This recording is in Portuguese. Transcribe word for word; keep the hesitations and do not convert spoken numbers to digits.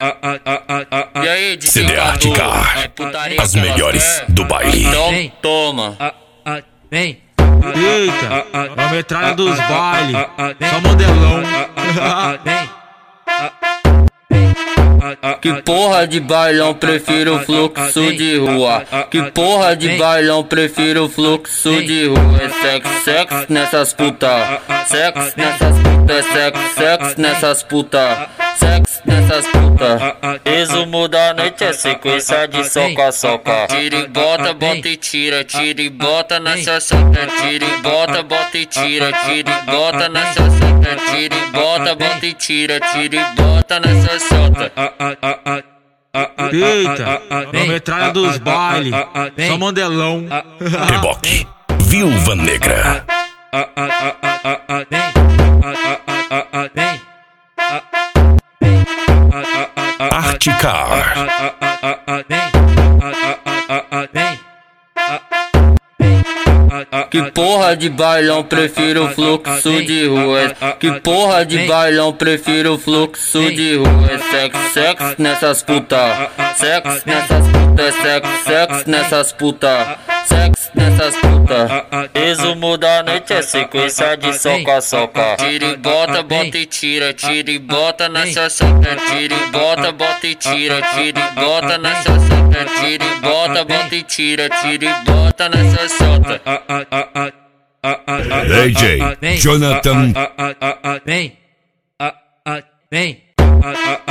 E aí, de C D Ática, as melhores do baile. Então toma. Vem. Eita, é a metralha dos bailes. Só modelão. Vem. Que porra de bailão, prefiro o fluxo de rua. Que porra de bailão, prefiro o fluxo de rua. É sexo, sexo nessas puta. Sexo nessas puta, é sexo, sexo nessas puta. Sexo nessas puta. Resumo da noite é sequência de soca, soca. Tira e bota, bota e tira. Tira e bota nessa soca. Tira e bota, bota e tira. Tira e bota nessa soca. Tira e bota, bota e tira. Tira e bota nessa soca. Eita, é a metralha dos bailes. Só modelão. Reboque, Viúva Negra. Articar. Que porra de bailão, prefiro o fluxo de rua. Que porra de bailão, prefiro o fluxo de rua. É sexo, sexo nessas puta. Sexo nessas puta, é sexo, sexo nessas puta. Sexo nessas puta. Resumo da noite é sequência de soca, soca. Tira e bota, bota e tira. Tira e bota nessa soca. Tira e bota, bota e tira. Tira e bota nessa soca. Tira e bota, bota e tira. Tira e bota nessa soca. D J Jonathan. Vem. Vem.